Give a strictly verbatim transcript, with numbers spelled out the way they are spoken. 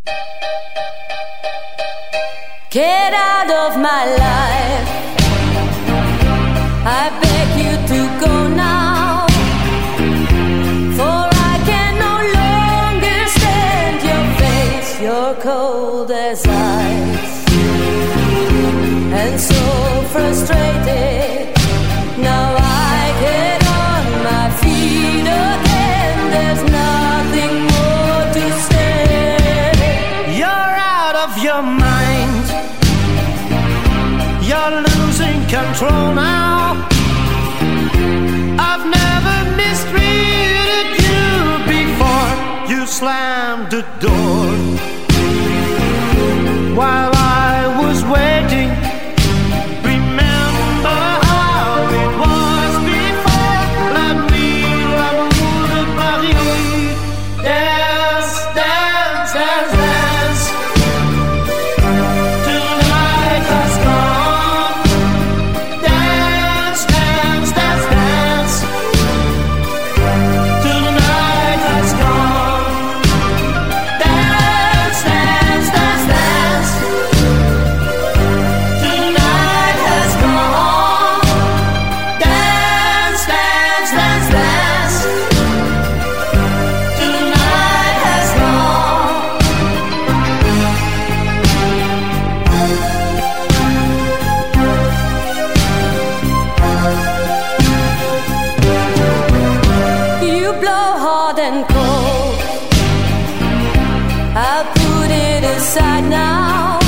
Get out of my life, I beg you to go now, for I can no longer stand your face. You're cold as ice, and so frustrated. Now I get on my feet again, there's nothing more to say. You're out of your mind, you're losing control now. I've never mistreated you before. You slammed the door while I was waiting. Remember how it was before. La nuit, l'amour de Paris. Dance, dance, dance, dance. Tonight has come. Dance, dance, dance, dance. Tonight has come. Dance, dance, dance, dance. Tonight has come. Dance, dance, dance, dance. Tonight has come. You blow hard and cold, I'll put it aside now.